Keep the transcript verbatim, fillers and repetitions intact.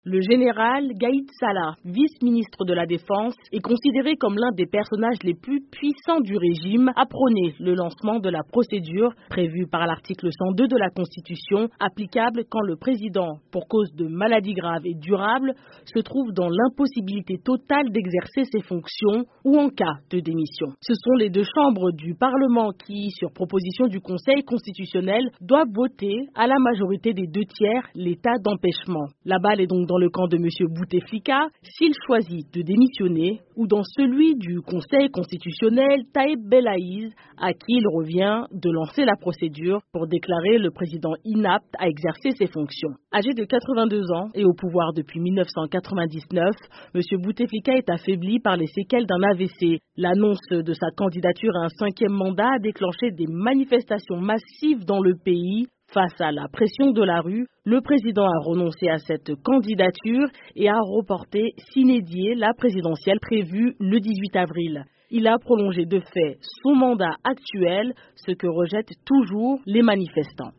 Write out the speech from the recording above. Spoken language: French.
Le général Gaïd Salah, vice-ministre de la Défense, est considéré comme l'un des personnages les plus puissants du régime, a prôné le lancement de la procédure prévue par l'article cent deux de la Constitution, applicable quand le président, pour cause de maladie grave et durable, se trouve dans l'impossibilité totale d'exercer ses fonctions ou en cas de démission. Ce sont les deux chambres du Parlement qui, sur proposition du Conseil constitutionnel, doivent voter à la majorité des deux tiers l'état d'empêchement. La balle est donc dans le camp de M. Bouteflika s'il choisit de démissionner ou dans celui du Conseil constitutionnel Taïb Belaïz à qui il revient de lancer la procédure pour déclarer le président inapte à exercer ses fonctions. Âgé de quatre-vingt-deux ans et au pouvoir depuis mille neuf cent quatre-vingt-dix-neuf, M. Bouteflika est affaibli par les séquelles d'un A V C. L'annonce de sa candidature à un cinquième mandat a déclenché des manifestations massives dans le pays. Face à la pression de la rue, le président a renoncé à cette candidature et a reporté sine die la présidentielle prévue le dix-huit avril. Il a prolongé de fait son mandat actuel, ce que rejettent toujours les manifestants.